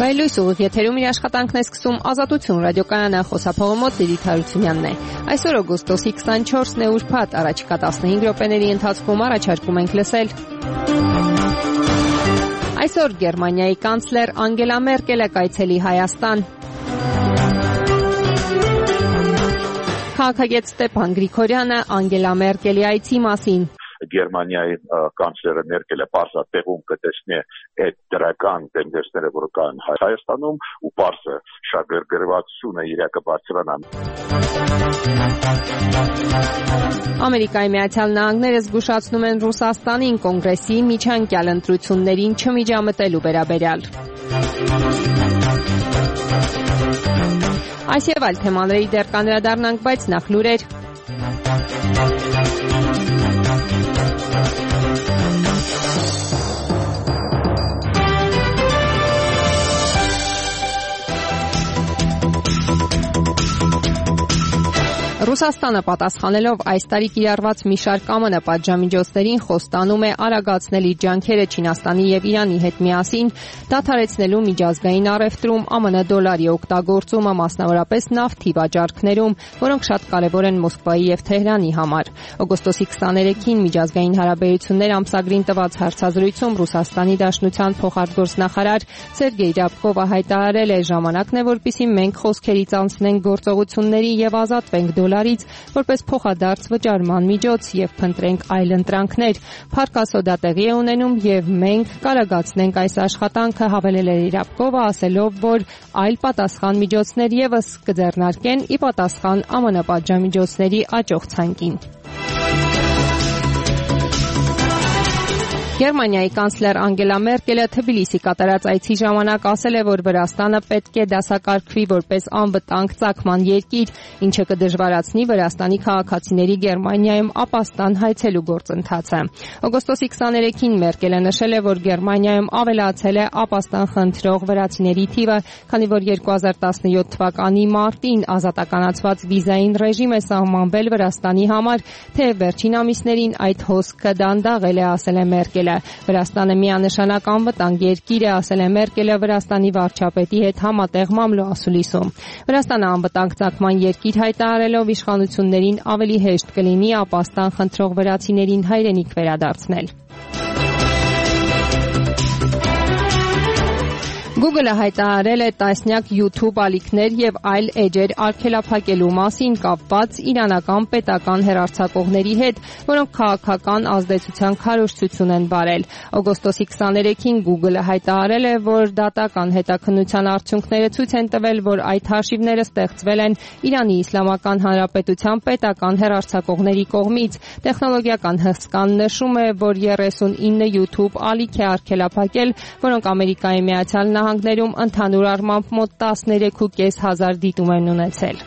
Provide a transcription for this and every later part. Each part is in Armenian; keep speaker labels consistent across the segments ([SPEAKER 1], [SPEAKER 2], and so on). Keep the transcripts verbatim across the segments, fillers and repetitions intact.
[SPEAKER 1] Վայելույս ուղիղ եթերում իր աշխատանքն է սկսում Ազատություն ռադիոկայանը, խոսափողը մոտ Լիլիթ Հարությունյանն է։ Այսօր օգոստոսի քսանչորսն է ուրբաթ, առաջիկա տասնհինգ րոպեների ընթացքում առաջարկում ենք լսել։ Այսօր Գերմանիայի կանցլեր Անգելա Մերկելը կայցելի Հայաստան։ Քաղաքագետ Ստեփան Գրիգորյանը Անգելա Մերկելի այցի մասին։
[SPEAKER 2] Գերմանիայի կանցլերը Մերկելը պարզատեղում կտեսնի այդ դրական տենդենսները, որ կան Հայաստանում, ու պարզը շագրգռվածությունը իրա կբարձրանա։
[SPEAKER 1] Ամերիկայի Միացյալ Նահանգները զգուշացնում են Ռուսաստանին կոնգրեսի միջանկյալ ընտրություններին չմիջամտելու վերաբերյալ։ Այս եւ այլ թեմաների դեռ կանրադառնանք, բայց նախ լուրեր։ Ռուսաստանը պատասխանելով այս տարի կիրառված մի շարք ԱՄՆ պատժամիջոցներին խոստանում է արագացնել իր ջանքերը Չինաստանի եւ Իրանի հետ միասին դադարեցնելու միջազգային առևտրում ԱՄՆ դոլարի օգտագործումը, մասնավորապես նավթի վաճառքներում, որոնք շատ կարևոր են Մոսկվայի եւ Թեհրանի համար։ Օգոստոսի քսաներեքին միջազգային հարաբերություններ ամսագրին տված հարցազրույցում Ռուսաստանի Դաշնության փոխարտգործնախարար Սերգեյ Ռябկովը հայտարարել է. «Ժամանակն է, որպեսզի մենք խոսքերից անցնենք գործողությունների եւ ազատվենք դոլարից որպես փոխադարձ վճարման միջոց եւ փնտրենք այլ ընտրանքներ։ Փառք դա տեղի է ունենում եւ մենք կարագացնենք այս աշխատանքը», հավելել է Ռябկովը, ասելով, որ այլ պատասխան միջոցներ եւս կձեռնարկեն ի պատասխան ԱՄՆ պատժամիջոցների աճող ցանկին։ Գերմանիայի կանցլեր Անգելա Մերկելը Թբիլիսի կատարած այցի ժամանակ ասել է, որ Վրաստանը պետք է դասակարգվի որպես անվտանգ ծագման երկիր, ինչը կդժվարացնի Վրաստանի քաղաքացիների Գերմանիայում ապաստան հայցելու գործընթացը։ Օգոստոսի քսաներեքին Մերկելը նշել է, որ Գերմանիայում ավելացել է ապաստան խնդրող վրացիների թիվը, քանի որ երկու հազար տասնյոթ թվականի մարտին ազատականացված վիզային ռեժիմ է սահմանվել Վրաստանի համար, թեև վերջին ամիսներին այդ հոսքը դանդաղել է, ասել է Մերկելը։ Վրաստանը միանշանակ անվտանգ երկիր է, ասել է Մերկելը Վրաստանի վարչապետի հետ համատեղ մամլո ասուլիսում։ Վրաստանը անվտանգ ծագման երկիր հայտարարելով իշխանություններին ավելի հեշտ կլինի ապաստան խնդրող վրացիներին հայրենիք վերադարձնել։ Google-ը հայտարարել է տասնյակ YouTube ալիքներ եւ այլ էջեր արգելափակելու մասին կապված իրանական պետական հեռարձակողների հետ, որոնք քաղաքական ազդեցության քարոզչություն են վարել։ Օգոստոսի քսաներեքին Google-ը հայտարարել է, որ դատական հետաքննության արդյունքները ցույց են տվել, որ այդ հաշիվները ստեղծվել են Իրանի Իսլամական Հանրապետության պետական հեռարձակողների կողմից։ Տեխնոլոգիական հսկան նշում է, որ երեսունինը YouTube ալիք է արգելափակել, որոնք Ամերիկայի Միացյալ Նահանգներում ընդհանուր առմամբ մոտ տասներեք ու կես հազար դիտում են ունեցել։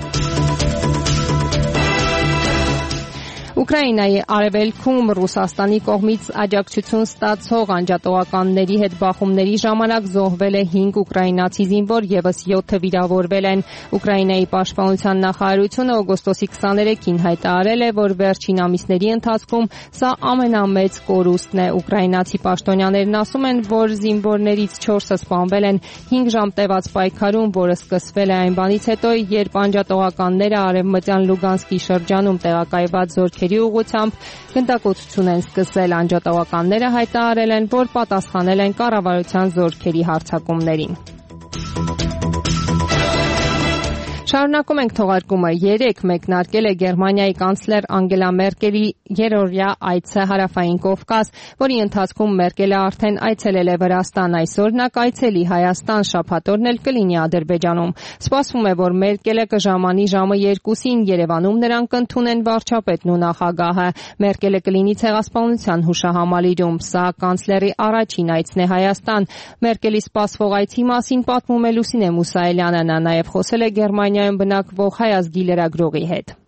[SPEAKER 1] Ուկրաինայի արևելքում Ռուսաստանի կողմից աջակցություն ստացող անջատողականների հետ բախումների ժամանակ զոհվել է հինգ ուկրաինացի զինվոր, եւս յոթը վիրավորվել են։ Ուկրաինայի պաշտպանության նախարարությունը օգոստոսի քսաներեքին հայտարարել է, որ վերջին ամիսների ընթացքում սա ամենամեծ կորուստն է։ Ուկրաինացի պաշտոնյաներն ասում են, որ զինվորներից չորսը սպանվել են հինգ ժամ տևած պայքարում, որը սկսվել է այն բանից հետո, երբ անջատողականները արևմտյան Լուգանսկի շրջանում տեղակայված զորքերի ուղղությամբ գնդակոծություն են սկսել։ Անջատողականները հայտարարել են, որ պատասխանել են կառավարության զորքերի հարձակումներին։ Շարունակում ենք թողարկումը։ Երեկ մեկնարկել է Գերմանիայի կանցլեր Անգելա Մերկելի երրորդյա այցը Հարավային Կովկաս, որի ընթացքում Մերկելը արդեն այցելել է Վրաստան, այսօր նա կայցելի Հայաստան, շաբաթօրն էլ կլինի Ադրբեջանում։ Սպասվում է, որ Մերկելը կժամանի ժամը երկուսին, Երևանում նրան կընդունեն վարչապետն ու նախագահը։ Մերկելը կլինի ցեղասպանության հուշահամալիրում։ Սա կանցլերի առաջին այցն է Հայաստան։ Մերկելի սպասվող այցի մասին պատմում է Լուսինե Մուսայելյանը, նա նաև խոսել է Գերմանիա բնակվող հայ ազգի լրագրողի հետ։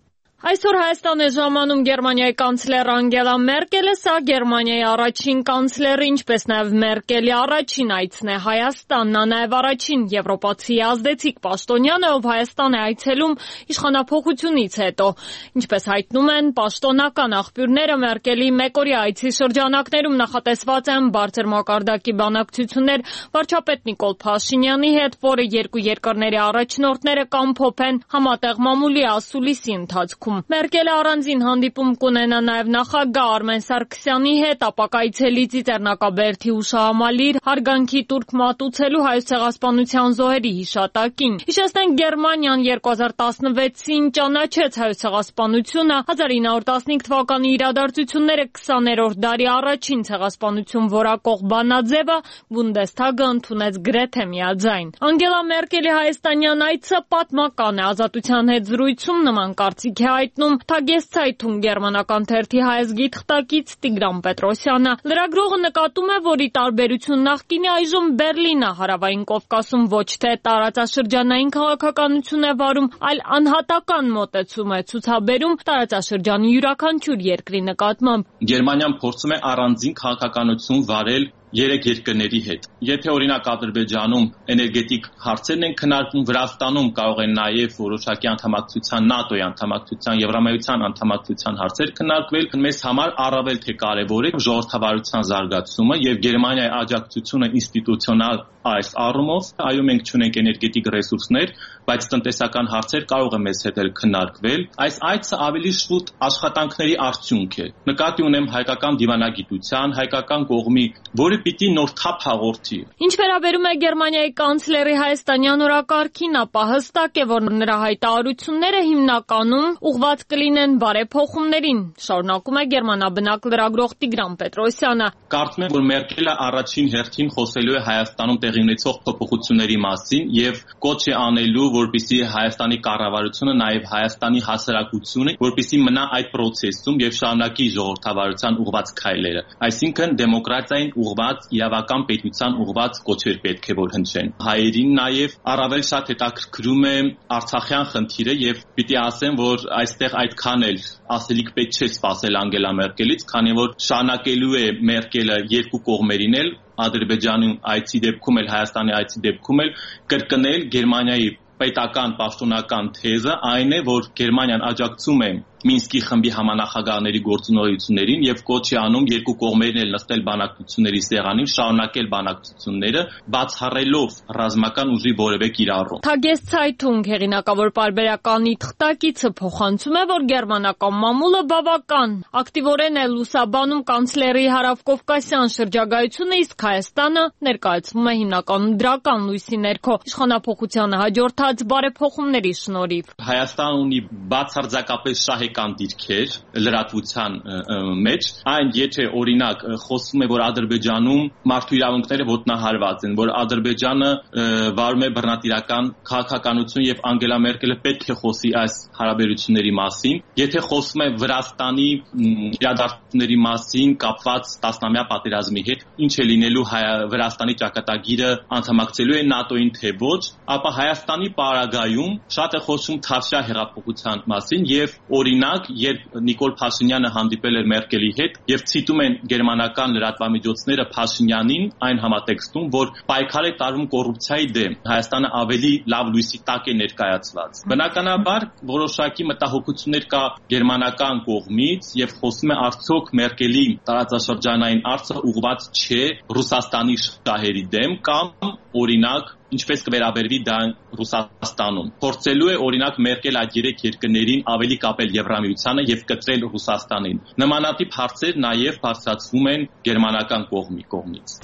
[SPEAKER 3] Այսօր Հայաստան է ժամանում Գերմանիայի կանցլեր Անգելա Մերկելը, սա Գերմանիայի առաջին կանցլերը, ինչպես նաև Մերկելի առաջին այցն է Հայաստան, նա նաև առաջին եվրոպացի ազդեցիկ պաշտոնյան է, ով Հայաստան է այցելում իշխանափոխությունից հետո։ Ինչպես հայտնում են պաշտոնական աղբյուրները, Մերկելի մեկօրյա այցի շրջանակներում նախատեսված են բարձր մակարդակի բանակցություններ վարչապետ Նիկոլ Փաշինյանի հետ, որը երկու երկրների առաջնորդները կամփոփեն համատեղ մամուլի ասուլիսի ընթացքում։ Մերկելը առանձին հանդիպում կունենա նաև նախագահ Արմեն Սարգսյանի հետ, ապա կայցելի Ծիծեռնակաբերդի հուշահամալիր հարգանքի տուրք մատուցելու Հայոց ցեղասպանության զոհերի հիշատակին։ Հիշեցնենք, Գերմանիան երկու հազար տասնվեցին ճանաչեց Հայոց ցեղասպանությունը, հազար ինը հարյուր տասնհինգ թվականի իրադարձությունները քսաներորդ դարի առաջին ցեղասպանություն որակող բանաձևը Բունդեսթագը ընդունեց գրեթե միաձայն։ Անգելա Մերկելի հայաստանյան այցը պատմական է, Ազատության հետ զրույցում նման կարծիք է հայտնում Թագեսցայթուն գերմանական թերթի հայազգի թղթակից Տիգրան Պետրոսյանը։ Լրագրողը նկատում է, որ ի տարբերություն նախկինի այժմ Բերլինը Հարավային Կովկասում ոչ թե տարածաշրջանային քաղաքականություն է վարում, այլ անհատական մոտեցում է ցուցաբերում տարածաշրջանի յուրաքանչյուր երկրի նկատմամբ։
[SPEAKER 4] Գերմանիան փորձում է առանձին քաղաքականություն վարել երեք երկրների հետ։ Եթե օրինակ Ադրբեջանում էներգետիկ հարցերն են քննարկվում, Վրաստանում կարող են նաև որոշակի անդամակցության ՆԱՏՕ-ի անդամակցության, Եվրամիության անդամակցության հարցեր քննարկվել, մեզ համար առավել թե կարևոր է ժողովրդավարության զարգացումը եւ Գերմանիայի աջակցությունը ինստիտուցիոնալ այս առումով, այո, մենք չունենք էներգետիկ ռեսուրսներ, բայց տնտեսական հարցեր կարող է մեզ հետ էլ քննարկվել։ Այս այցը ավելի շուտ աշխատանքների արդյունք է։ Նկատի ունեմ հայկական դիվանագիտության, հայկական կողմի, որը պիտի նոր թափ հաղորդի։
[SPEAKER 3] Ինչ վերաբերում է Գերմանիայի կանցլերի հայաստանյան օրակարգին, ապա հստակ է, որ նրա հայտարարությունները հիմնականում ուղղված կլինեն բարեփոխումներին, շարունակում է գերմանաբնակ լրագրող Տիգրան Պետրոսյանը։
[SPEAKER 4] Կարծում եմ, որ Մերկելը առաջին հերթին խոսելու է Հայաստանում տեղի ունեցող փոփոխությունների մասին եւ կոչ է անելու, որպեսզի Հայաստանի կառավարությունը, նաեւ Հայաստանի հասարակությունը, որպեսզի մնա այդ process-ում եւ շարունակի ժողովրդավարության ուղղված քայլերը։ Այսինքն դեմոկրատիային ուղղված, իրավական պետության ուղղված կոչեր պետք է որ հնչեն։ Հայերին նաեւ առավել շատ հետաքրքրում է Արցախյան խնդիրը եւ պիտի ասեմ, որ այստեղ այդքան էլ ասելիք պետք չէ սպասել Անգելա Մերկելից, քանի որ շարունակելու է Մերկելը երկու կողմերին էլ Ադրբեջանի այցի դեպքում էլ Հայաստանի այցի դեպքում էլ կրկնել Գերմանիայի պետական պաշտոնական թեզը, այն է, որ Գերմանիան աջակցում է Մինսկի խմբի համանախագահների գործունեություններին եւ կոչ է անում երկու կողմերին էլ նստել բանակցությունների սեղանին, շարունակել բանակցությունները, բացառելով ռազմական ուժի որևէ կիրառում։
[SPEAKER 3] Թագեսցայթուն հեղինակավոր պարբերականի թղթակիցը փոխանցում է, որ գերմանական մամուլը բավական ակտիվորեն է լուսաբանում կանցլերի հարավկովկասյան շրջագայությունը, իսկ Հայաստանը ներկայացվում է հիմնականում դրական լույսի ներքո իշխանափոխությանը հաջորդած բարեփոխումների շնորհիվ։
[SPEAKER 4] Հայաստանը ունի բացարձակապես շահ դիրքեր լրատվության մեջ, այն եթե օրինակ խոսվում է, որ Ադրբեջանում մարդու իրավունքները ոտնահարված են, որ Ադրբեջանը վարում է բռնատիրական քաղաքականություն եւ Անգելա Մերկելը պետք է խոսի այս հարաբերությունների մասին, եթե խոսվում է Վրաստանի իրադարձությունների մասին կապված տասնամյա պատերազմի հետ, ինչ է լինելու Վրաստանի ճակատագիրը անդամակցելու է ՆԱՏՕ-ին թե ոչ, ապա Հայաստանի պարագայում շատ է խոսում Թավշյա հեղափոխության մասին եւ օրինակ, երբ Նիկոլ Փաշինյանը հանդիպել էր Մերկելի հետ եւ ցիտում են գերմանական լրատվամիջոցները Փաշինյանին այն համատեքստում, որ պայքար է տարվում կոռուպցիայի դեմ, Հայաստանը ավելի լավ լույսի տակ է ներկայացված։ Բնականաբար որոշակի մտահոգություններ կա գերմանական կողմից եւ խոսում է արդյոք Մերկելի տարածաշրջանային արծը ուղղված չէ Ռուսաստանի շահերի դեմ կամ օրինակ ինչպես կվերաբերվի դա Ռուսաստանում։ Փորձելու է օրինակ Մերկել այդ երեք երկրներին ավելի կապել Եվրամիությանը եւ կտրել Ռուսաստանին։ Նմանատիպ հարցեր նաեւ բարձրացվում են գերմանական կողմի կողմից։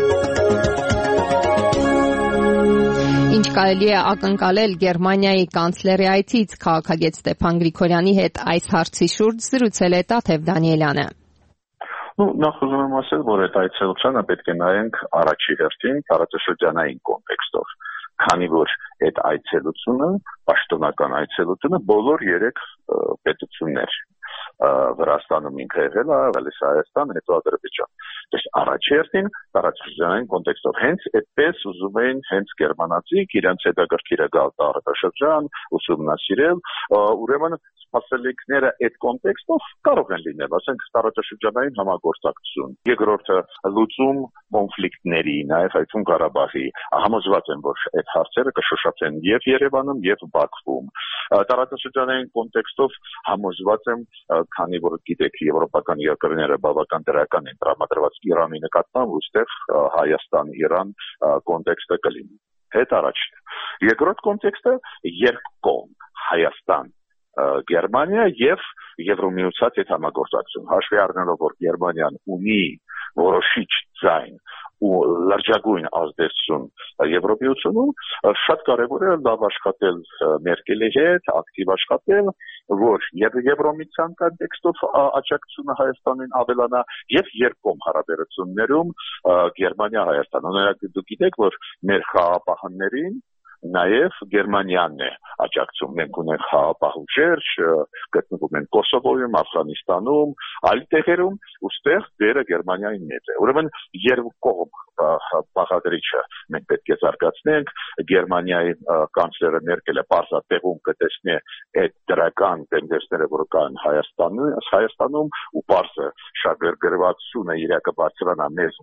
[SPEAKER 1] Ինչ կարելի է ակնկալել Գերմանիայի կանցլերի այցից, քաղաքագետ Ստեփան Գրիգորյանի հետ այս հարցի շուրջ զրուցել է Տաթև Դանիելյանը։
[SPEAKER 2] Ну, նախ ուզում եմ ասել, որ այդ այցելությանը պետք է նայենք առաջի հերթին տարածաշրջանային կոնտեքստով, քանի որ այդ այցելությունը, պաշտոնական այցելությունը բոլոր երեք պետություններ Վրաստանում ինքը եղել է, գալիս Հայաստան, հետո Ադրբեջան։ Առաջ հերթին տարածաշրջանային կոնտեքստով հենց այդպես ուզում էին հենց գերմանացիք իրենց հետաքրքիրը գալ տարածաշրջան, ուսումնասիրել, ուրեմն սպասելիքները այդ կոնտեքստով կարող են լինել, ասենք տարածաշրջանային համագործակցություն, երկրորդը լուծում կոնֆլիկտների, նաև այդում Ղարաբաղի, համոզված եմ, որ այդ հարցերը կշոշափվեն եւ Երևանում, եւ Բաքվում։ Տարածաշրջանային կոնտեքստով համոզված եմ, քանի որ գիտեք, եվրոպական երկրները բավական դրական են տրամադրված Իրանի նկատմամբ, ուստեղ Հայաստան-Իրան կոնտեքստը կլինի։ Հետ առաջ։ Երկրորդ կոնտեքստը երկկողմ Հայաստան Գերմանիա եւ Եվրոմիության հետ համագործակցություն։ Հաշվի առնելով, որ Գերմանիան ունի որոշիչ ձայն ու լրջագույն ազդեցություն Եվրոմիությունում, շատ կարևոր է լավ աշխատել Մերկելի հետ, ակտիվ աշխատել, որ եւ Եվրոմիության կոնտեքստով աջակցությունը Հայաստանին ավելանա եւ երկկողմ հարաբերություններում Գերմանիա-Հայաստան։ Օրինակ դուք գիտեք, որ մեր խաղապահաններին նաև Գերմանիան է աջակցում։ Մենք ունենք խաղապահ ուժեր, գտնվում են Կոսովոյում, Աֆղանիստանում, այլ տեղերում, ուստեղ դերը Գերմանիային մեծ է։ Ուրեմն երկկողմ բաղադրիչը մենք պետք է զարգացնենք։ Գերմանիայի կանցլերը Մերկելը պարզատեղում կտեսնի այդ դրական տենդենսները, որ կան Հայաստանում, Հայաստանում ու պարզը շահագրգռվածությունը իրա կբարձրանա մեզ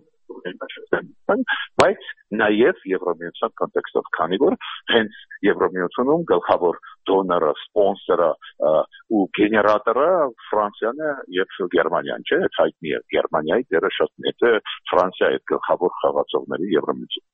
[SPEAKER 2] բայց նաև Եվրոմիության կոնտեքստով, քանի որ հենց Եվրոմիությունում գլխավոր դոնորը, սպոնսորը ու գեներատորը Ֆրանսիան է եւ Գերմանիան, չէ՞, հայտնի է Գերմանիայի դերը շատ մեծ է Ֆրանսիայի գլխավոր խաղացողների Եվրոմիություն։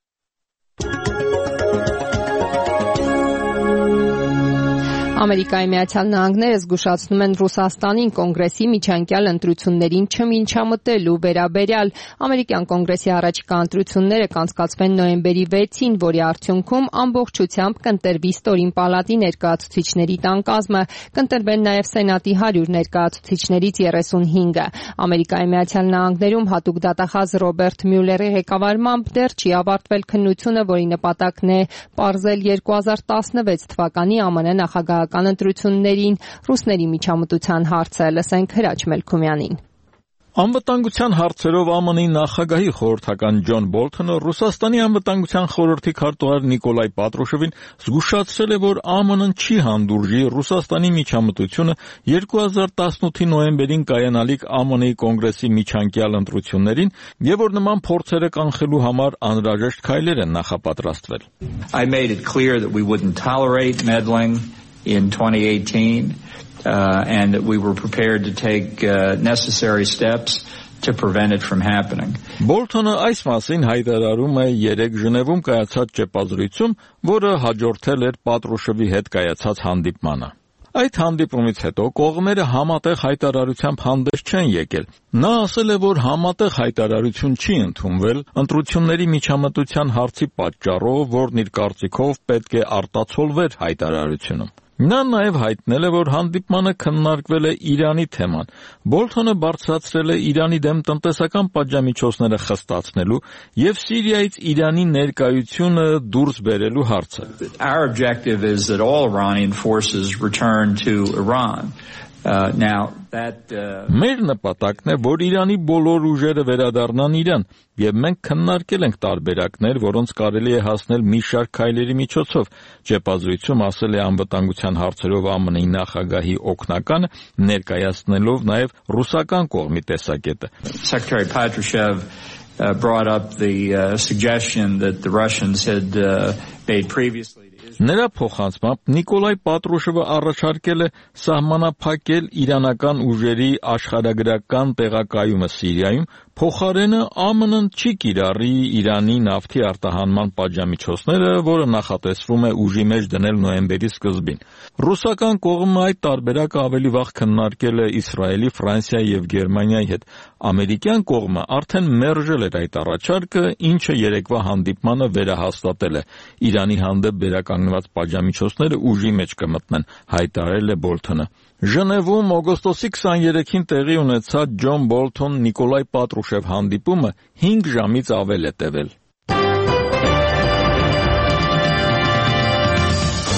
[SPEAKER 1] Ամերիկայի Միացյալ Նահանգները զգուշացնում են Ռուսաստանին կոնգրեսի միջանկյալ ընտրություններին չմիջամտելու վերաբերյալ։ Ամերիկյան կոնգրեսի առաջիկա ընտրությունները կանցկացվեն նոյեմբերի վեցին, որի արդյունքում ամբողջությամբ կընտրվի ստորին պալատի ներկայացուցիչների տան կազմը, կընտրվեն նաև Սենատի հարյուր ներկայացուցիչներից երեսունհինգը։ Ամերիկայի Միացյալ Նահանգներում հատուկ դատախազ Ռոբերտ Մյուլլերի ղեկավարմամբ դեռ չի ավարտվել քննությունը, որի նպատակն է պարզել երկու հազար տասնվեց թվականի ԱՄՆ նախագահական ընտրություններին ռուսների միջամտության հարցը։ Լսենք Հրաչ Մելքումյանին։
[SPEAKER 5] Անվտանգության հարցերով ԱՄՆ-ի նախագահի խորհրդական Ջոն Բոլթոնը Ռուսաստանի անվտանգության խորհրդի քարտուղար Նիկոլայ Պատրուշևին զգուշացրել է, որ ԱՄՆ-ն չի հանդուրժի Ռուսաստանի միջամտությունը երկու հազար տասնութի նոյեմբերին կայանալիք ԱՄՆ-ի կոնգրեսի միջանկյալ ընտրություններին եւ որ նման փորձերը կանխելու համար անհրաժեշտ քայլեր են նախապատրաստվել։
[SPEAKER 6] I made it clear that we wouldn't tolerate meddling in twenty eighteen. Uh, and that we were prepared to take uh, necessary steps to prevent it from happening.
[SPEAKER 5] Բոլթոնը այս մասին հայտարարում է երեկ Ժնևում կայացած ճեպազրույցում, որը հաջորդել էր Պատրուշևի հետ կայացած հանդիպմանը։ Այդ հանդիպումից հետո կողմերը համատեղ հայտարարությամբ հանդես չեն եկել։ Նա ասել է, որ համատեղ հայտարարություն չի ընդունվել ընտրությունների միջամտության հարցի պատճառով, որն իր կարծիքով պետք է արտացոլվեր հայտարարությունում։ Նա նաև հայտնել է, որ հանդիպմանը քննարկվել է Իրանի թեման։ Բոլթոնը բարձրացրել է Իրանի դեմ տնտեսական պատժամիջոցները խստացնելու եւ Սիրիայից Իրանի ներկայությունը դուրս բերելու հարցը։
[SPEAKER 6] Our objective is that all Iranian forces return to Iran. Uh, now that uh...
[SPEAKER 5] Մեր նպատակն է, որ Իրանի բոլոր ուժերը վերադառնան Իրան, եւ մենք քննարկել ենք տարբերակներ, որոնց կարելի է հասնել մի շարք քայլերի միջոցով։ Ճեպազրույցում ասել է անվտանգության հարցերով ԱՄՆ-ի նախագահի օգնականը, ներկայացնելով նաեւ ռուսական կողմի տեսակետը։
[SPEAKER 6] Secretary Patrushev uh, brought up the uh, suggestion that the Russians had uh, made previously.
[SPEAKER 5] Նրա փոխանցմամբ Նիկոլայ Պատրուշևը առաջարկել է սահմանափակել իրանական ուժերի աշխարհագրական տեղակայումը Սիրիայում, փոխարենը ԱՄՆ-ն չի կիրառի Իրանի նավթի արտահանման պատժամիջոցները, որը նախատեսվում է ուժի մեջ դնել նոյեմբերի սկզբին։ Ռուսական կողմը այդ տարբերակը ավելի վաղ քննարկել է Իսրայելի, Ֆրանսիայի եւ Գերմանիայի հետ։ Ամերիկյան կողմը արդեն մերժել էր այդ առաջարկը, ինչը երեկվա հանդիպմանը վերահաստատել է։ Իրանի հանդեպ վերականգնված պատժամիջոցները ուժի մեջ կմտնեն, հայտարարել է Բոլթոնը։ Ժնևում օգոստոսի քսաներեքին տեղի ունեցած Ջոն Բոլթոն-Նիկոլայ Պատրուշև հանդիպումը հինգ ժամից ավել է տևել։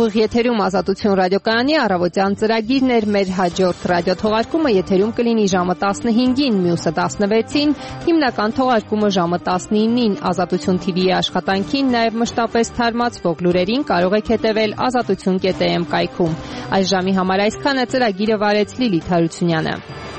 [SPEAKER 1] Ուղիղ եթերում Ազատություն ռադիոկայանի առավոտյան ծրագիրն էր, մեր հաջորդ ռադիոթողարկումը եթերում կլինի ժամը տասնհինգին, մյուսը տասնվեցին, հիմնական թողարկումը ժամը տասնինին։ Ազատություն թի վիի աշխատանքին, նաև մշտապես թարմացվող լուրերին կարող եք հետևել ազատություն կետ է էմ կայքում։ Այս ժամի համար այսքանը, ծրագիրը վարեց Լիլիթ Հարությունյանը։